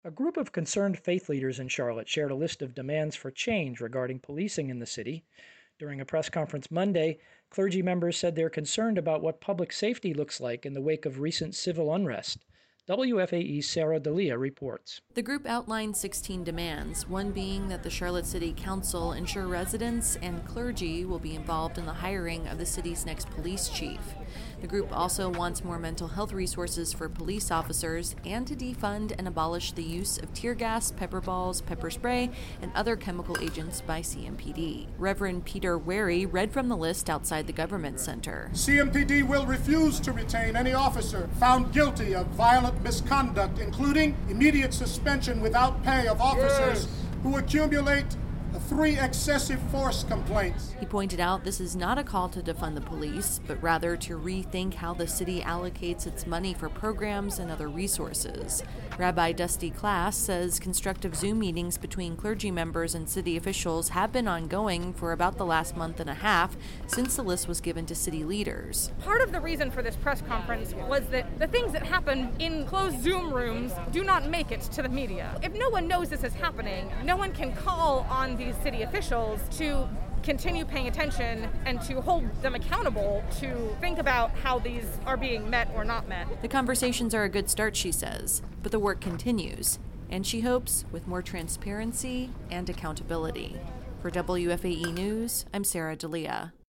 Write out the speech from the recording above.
A group of concerned faith leaders in Charlotte shared a list of demands for change regarding policing in the city. During a press conference Monday, clergy members said they're concerned about what public safety looks like in the wake of recent civil unrest. WFAE's Sarah Dalia reports. The group outlined 16 demands, one being that the Charlotte City Council ensure residents and clergy will be involved in the hiring of the city's next police chief. The group also wants more mental health resources for police officers and to defund and abolish the use of tear gas, pepper balls, pepper spray, and other chemical agents by CMPD. Reverend Peter Wary read from the list outside the government center. CMPD will refuse to retain any officer found guilty of violent misconduct, including immediate suspension without pay of officers who accumulate 3 excessive force complaints. He pointed out this is not a call to defund the police, but rather to rethink how the city allocates its money for programs and other resources. Rabbi Dusty Class says constructive Zoom meetings between clergy members and city officials have been ongoing for about the last month and a half since the list was given to city leaders. Part of the reason for this press conference was that the things that happen in closed Zoom rooms do not make it to the media. If no one knows this is happening, no one can call on these city officials to continue paying attention and to hold them accountable to think about how these are being met or not met. The conversations are a good start, she says, but the work continues, and she hopes with more transparency and accountability. For WFAE News, I'm Sarah Dalia.